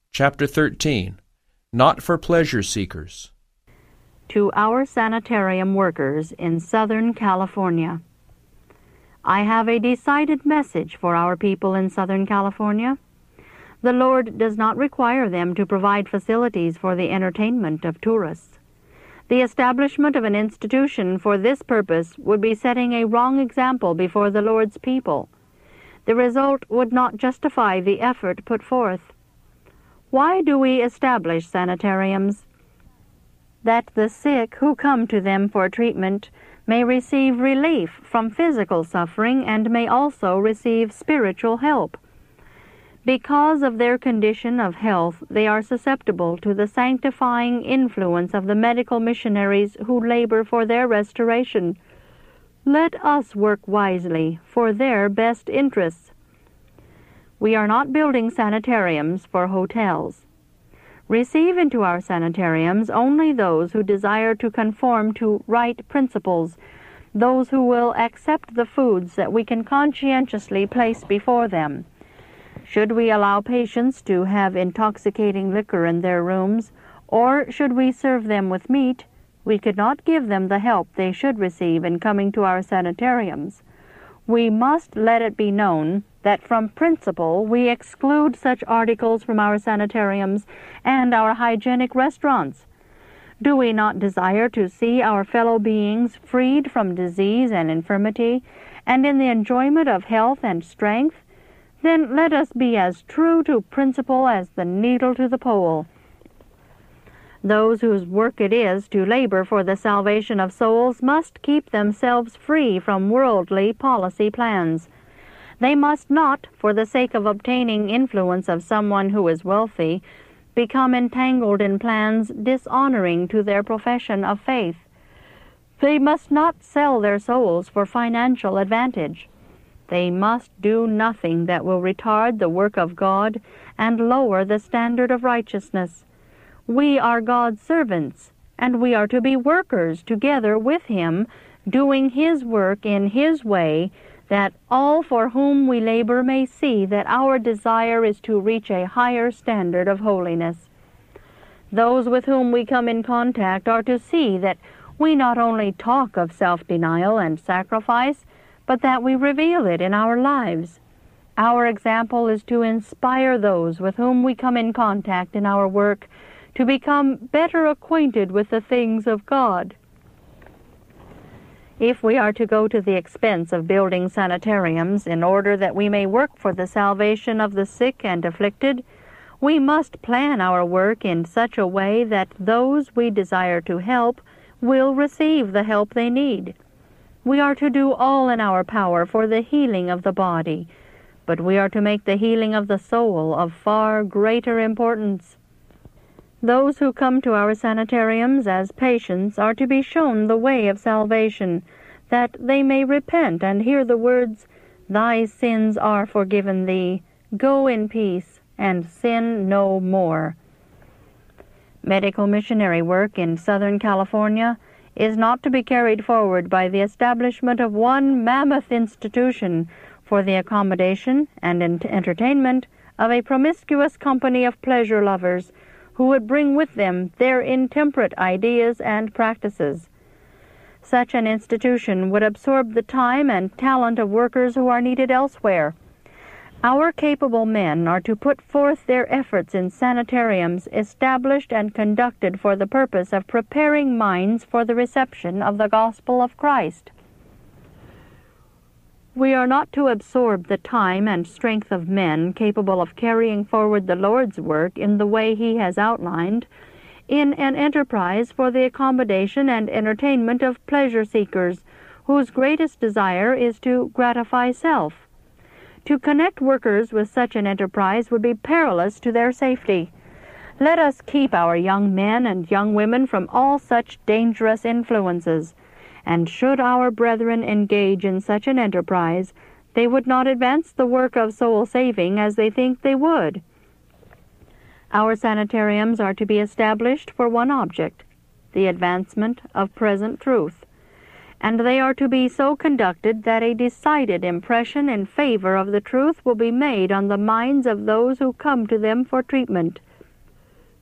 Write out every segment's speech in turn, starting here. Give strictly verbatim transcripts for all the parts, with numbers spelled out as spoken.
Chapter thirteen. Not for Pleasure Seekers. To our sanitarium workers in Southern California. I have a decided message for our people in Southern California. The Lord does not require them to provide facilities for the entertainment of tourists. The establishment of an institution for this purpose would be setting a wrong example before the Lord's people. The result would not justify the effort put forth. Why do we establish sanitariums? That the sick who come to them for treatment may receive relief from physical suffering and may also receive spiritual help. Because of their condition of health, they are susceptible to the sanctifying influence of the medical missionaries who labor for their restoration. Let us work wisely for their best interests. We are not building sanitariums for hotels. Receive into our sanitariums only those who desire to conform to right principles, those who will accept the foods that we can conscientiously place before them. Should we allow patients to have intoxicating liquor in their rooms, or should we serve them with meat, we could not give them the help they should receive in coming to our sanitariums. We must let it be known that from principle we exclude such articles from our sanitariums and our hygienic restaurants. Do we not desire to see our fellow beings freed from disease and infirmity, and in the enjoyment of health and strength? Then let us be as true to principle as the needle to the pole. Those whose work it is to labor for the salvation of souls must keep themselves free from worldly policy plans. They must not, for the sake of obtaining influence of someone who is wealthy, become entangled in plans dishonoring to their profession of faith. They must not sell their souls for financial advantage. They must do nothing that will retard the work of God and lower the standard of righteousness. We are God's servants, and we are to be workers together with Him, doing His work in His way, that all for whom we labor may see that our desire is to reach a higher standard of holiness. Those with whom we come in contact are to see that we not only talk of self-denial and sacrifice, but that we reveal it in our lives. Our example is to inspire those with whom we come in contact in our work to become better acquainted with the things of God. If we are to go to the expense of building sanitariums in order that we may work for the salvation of the sick and afflicted, we must plan our work in such a way that those we desire to help will receive the help they need. We are to do all in our power for the healing of the body, but we are to make the healing of the soul of far greater importance. Those who come to our sanitariums as patients are to be shown the way of salvation, that they may repent and hear the words, "Thy sins are forgiven thee. Go in peace, and sin no more." Medical missionary work in Southern California is not to be carried forward by the establishment of one mammoth institution for the accommodation and entertainment of a promiscuous company of pleasure lovers who would bring with them their intemperate ideas and practices. Such an institution would absorb the time and talent of workers who are needed elsewhere. Our capable men are to put forth their efforts in sanitariums established and conducted for the purpose of preparing minds for the reception of the gospel of Christ. We are not to absorb the time and strength of men capable of carrying forward the Lord's work in the way He has outlined, in an enterprise for the accommodation and entertainment of pleasure seekers, whose greatest desire is to gratify self. To connect workers with such an enterprise would be perilous to their safety. Let us keep our young men and young women from all such dangerous influences, and should our brethren engage in such an enterprise, they would not advance the work of soul-saving as they think they would. Our sanitariums are to be established for one object, the advancement of present truth, and they are to be so conducted that a decided impression in favor of the truth will be made on the minds of those who come to them for treatment.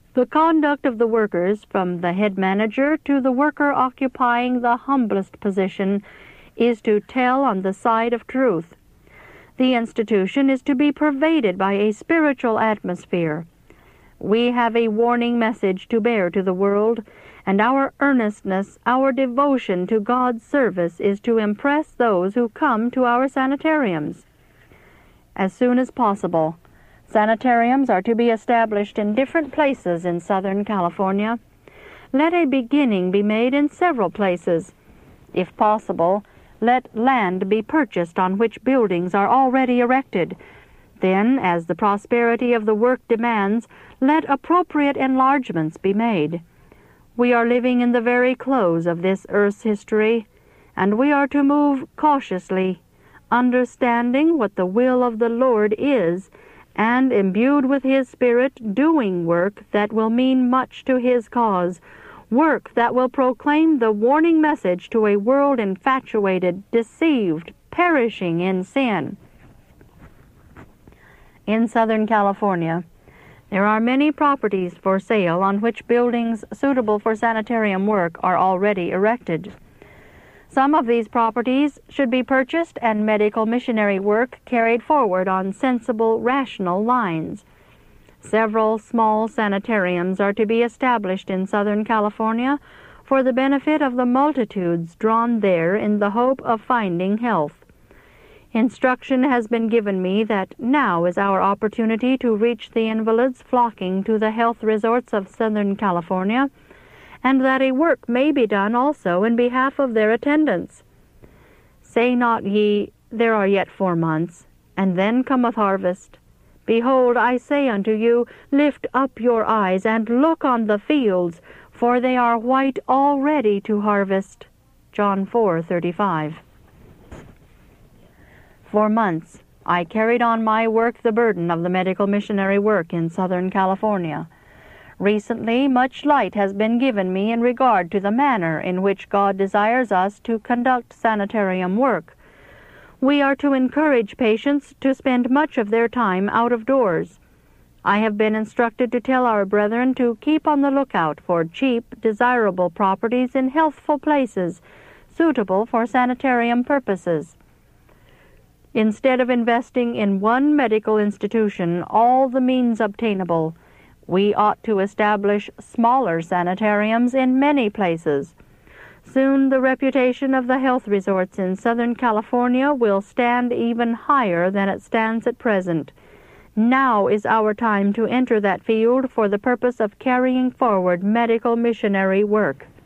The conduct of the workers, from the head manager to the worker occupying the humblest position, is to tell on the side of truth. The institution is to be pervaded by a spiritual atmosphere. We have a warning message to bear to the world, and our earnestness, our devotion to God's service is to impress those who come to our sanitariums. As soon as possible, sanitariums are to be established in different places in Southern California. Let a beginning be made in several places. If possible, let land be purchased on which buildings are already erected. Then, as the prosperity of the work demands, let appropriate enlargements be made. We are living in the very close of this earth's history, and we are to move cautiously, understanding what the will of the Lord is, and imbued with His Spirit, doing work that will mean much to His cause, work that will proclaim the warning message to a world infatuated, deceived, perishing in sin. In Southern California, there are many properties for sale on which buildings suitable for sanitarium work are already erected. Some of these properties should be purchased and medical missionary work carried forward on sensible, rational lines. Several small sanitariums are to be established in Southern California for the benefit of the multitudes drawn there in the hope of finding health. Instruction has been given me that now is our opportunity to reach the invalids flocking to the health resorts of Southern California, and that a work may be done also in behalf of their attendants. Say not ye, There are yet four months, and then cometh harvest. Behold, I say unto you, lift up your eyes, and look on the fields, for they are white already to harvest. John four thirty-five. For months I carried on my work the burden of the medical missionary work in Southern California. Recently much light has been given me in regard to the manner in which God desires us to conduct sanitarium work. We are to encourage patients to spend much of their time out of doors. I have been instructed to tell our brethren to keep on the lookout for cheap, desirable properties in healthful places, suitable for sanitarium purposes. Instead of investing in one medical institution all the means obtainable, we ought to establish smaller sanitariums in many places. Soon the reputation of the health resorts in Southern California will stand even higher than it stands at present. Now is our time to enter that field for the purpose of carrying forward medical missionary work.